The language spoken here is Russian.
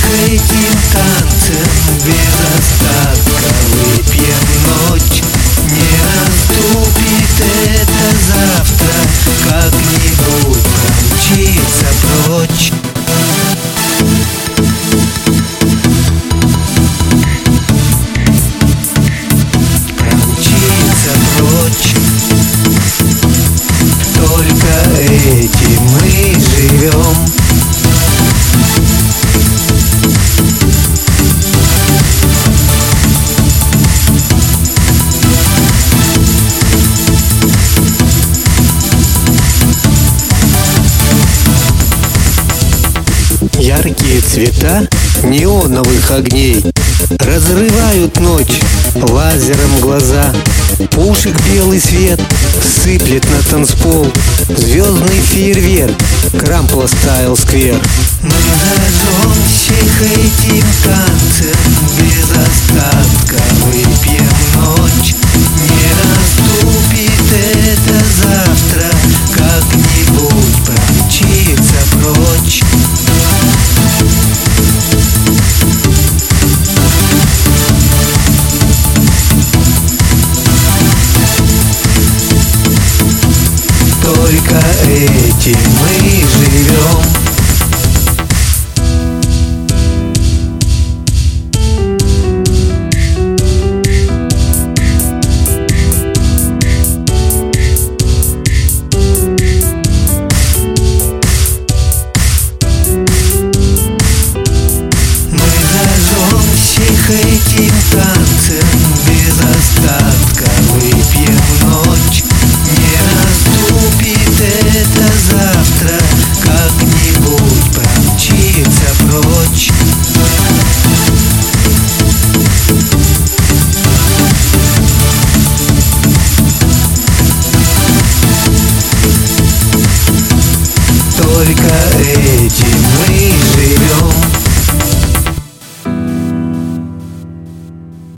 этим танцем без остатка выпьем ночь. Не наступит это завтра, как-нибудь промчится прочь. Промчится прочь. Только этим мы живем. Яркие цвета неоновых огней разрывают ночь лазером глаза. Пушек белый свет сыплет на танцпол. Звездный фейерверк, Крампла Стайл Сквер. Мы зажжемся этим танцем без остатка выпьем ночь. Не наступит это завтра, как-нибудь промчится прочь. Только этим мы живем. Мы зажжемся этим танцем